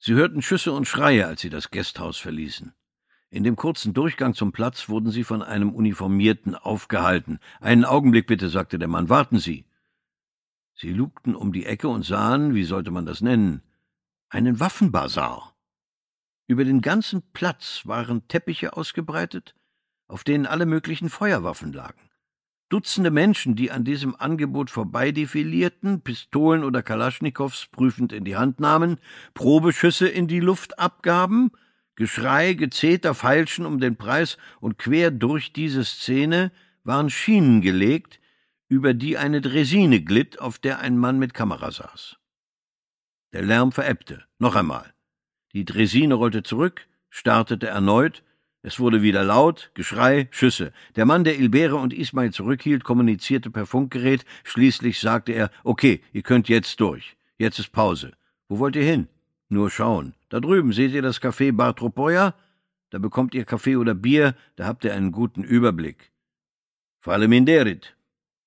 Sie hörten Schüsse und Schreie, als sie das Gasthaus verließen. In dem kurzen Durchgang zum Platz wurden sie von einem Uniformierten aufgehalten. »Einen Augenblick bitte«, sagte der Mann, »warten Sie.« Sie lugten um die Ecke und sahen, wie sollte man das nennen, einen Waffenbasar. Über den ganzen Platz waren Teppiche ausgebreitet, auf denen alle möglichen Feuerwaffen lagen. Dutzende Menschen, die an diesem Angebot vorbeidefilierten, Pistolen oder Kalaschnikows prüfend in die Hand nahmen, Probeschüsse in die Luft abgaben, Geschrei, Gezeter, Feilschen um den Preis, und quer durch diese Szene waren Schienen gelegt, über die eine Draisine glitt, auf der ein Mann mit Kamera saß. Der Lärm verebbte. Noch einmal. Die Draisine rollte zurück, startete erneut. Es wurde wieder laut, Geschrei, Schüsse. Der Mann, der Ilbere und Ismail zurückhielt, kommunizierte per Funkgerät. Schließlich sagte er, »Okay, ihr könnt jetzt durch. Jetzt ist Pause. Wo wollt ihr hin?« »Nur schauen. Da drüben seht ihr das Café Bar Tropoja? Da bekommt ihr Kaffee oder Bier, da habt ihr einen guten Überblick. Faleminderit.«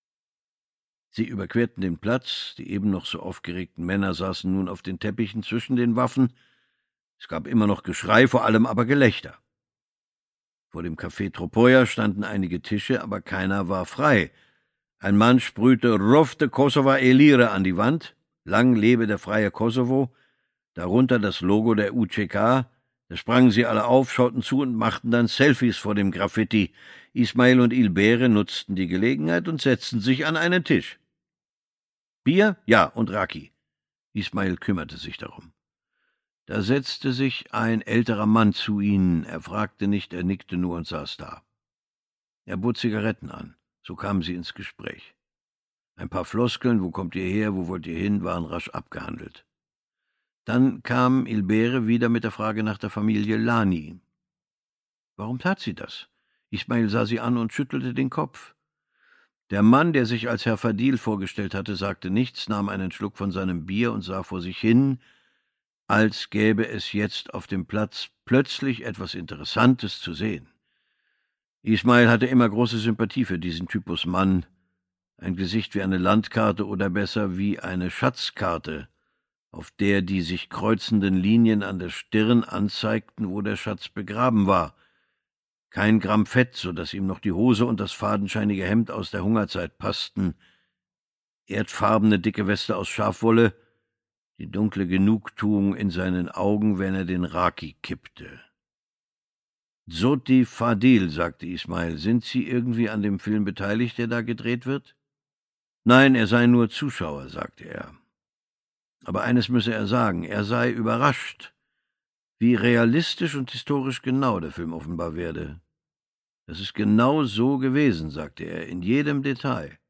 Sie überquerten den Platz. Die eben noch so aufgeregten Männer saßen nun auf den Teppichen zwischen den Waffen. Es gab immer noch Geschrei, vor allem aber Gelächter. Vor dem Café Tropoja standen einige Tische, aber keiner war frei. Ein Mann sprühte »Rofte Kosova Elire« an die Wand. »Lang lebe der freie Kosovo«, darunter das Logo der UCK. Da sprangen sie alle auf, schauten zu und machten dann Selfies vor dem Graffiti. Ismail und Ilbere nutzten die Gelegenheit und setzten sich an einen Tisch. »Bier? Ja, und Raki.« Ismail kümmerte sich darum. Da setzte sich ein älterer Mann zu ihnen. Er fragte nicht, er nickte nur und saß da. Er bot Zigaretten an. So kamen sie ins Gespräch. Ein paar Floskeln, wo kommt ihr her, wo wollt ihr hin, waren rasch abgehandelt. Dann kam Ilbere wieder mit der Frage nach der Familie Lani. Warum tat sie das? Ismail sah sie an und schüttelte den Kopf. Der Mann, der sich als Herr Fadil vorgestellt hatte, sagte nichts, nahm einen Schluck von seinem Bier und sah vor sich hin, als gäbe es jetzt auf dem Platz plötzlich etwas Interessantes zu sehen. Ismail hatte immer große Sympathie für diesen Typus Mann, ein Gesicht wie eine Landkarte oder besser wie eine Schatzkarte, auf der die sich kreuzenden Linien an der Stirn anzeigten, wo der Schatz begraben war. Kein Gramm Fett, so dass ihm noch die Hose und das fadenscheinige Hemd aus der Hungerzeit passten, erdfarbene dicke Weste aus Schafwolle, die dunkle Genugtuung in seinen Augen, wenn er den Raki kippte. »Zoti Fadil«, sagte Ismail, »sind Sie irgendwie an dem Film beteiligt, der da gedreht wird?« »Nein, er sei nur Zuschauer«, sagte er. Aber eines müsse er sagen, er sei überrascht, wie realistisch und historisch genau der Film offenbar werde. »Das ist genau so gewesen«, sagte er, »in jedem Detail.«